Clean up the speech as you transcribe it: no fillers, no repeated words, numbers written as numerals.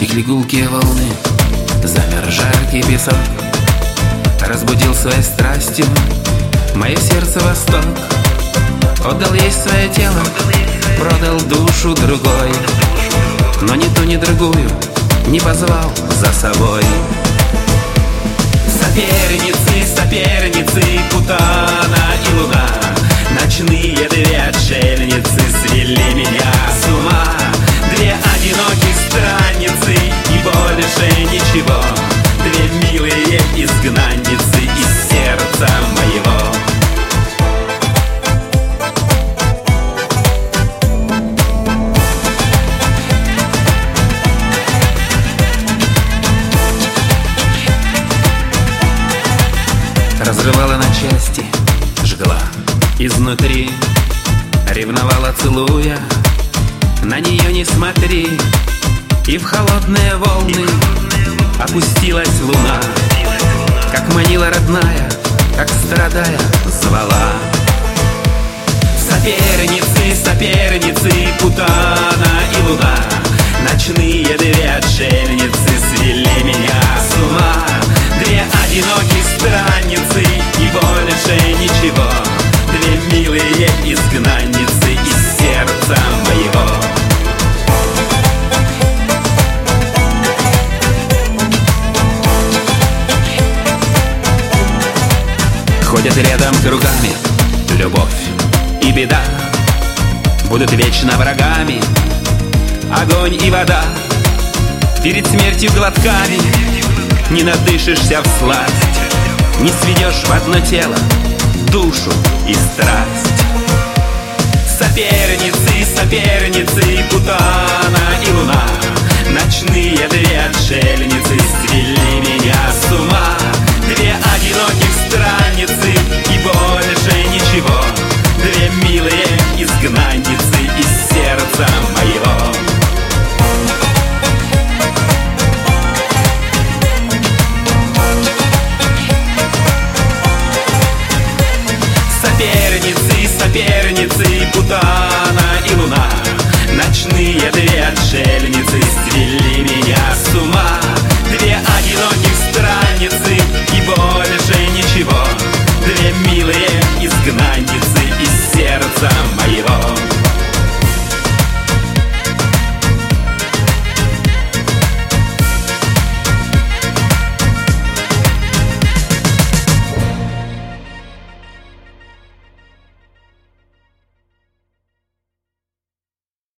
Стихли гулкие волны, замер жаркий песок. Разбудил своей страстью мое сердце восток. Отдал ей свое тело, продал душу другой, но ни ту, ни другую не позвал за собой. Соперницы, соперницы, Путана и Луна, ночные две отшельницы свели меня с ума. Две одиноких странницы и больше ничего. Две милые изгнанницы из сердца моего. Разрывала на части, жгла изнутри, ревновала, целуя, на нее не смотри. И в холодные волны опустилась луна, как манила родная, как страдая звала. Соперницы, соперницы, Путана и Луна, ночные две отшельницы свели меня с ума. Две одиноких странницы и больше ничего. Две милые изгнанницы из сердца моего. Ходят рядом кругами любовь и беда, будут вечно врагами огонь и вода. Перед смертью глотками не надышишься всласть, не сведешь в одно тело душу и страсть. Соперницы, соперницы, Путана и Луна,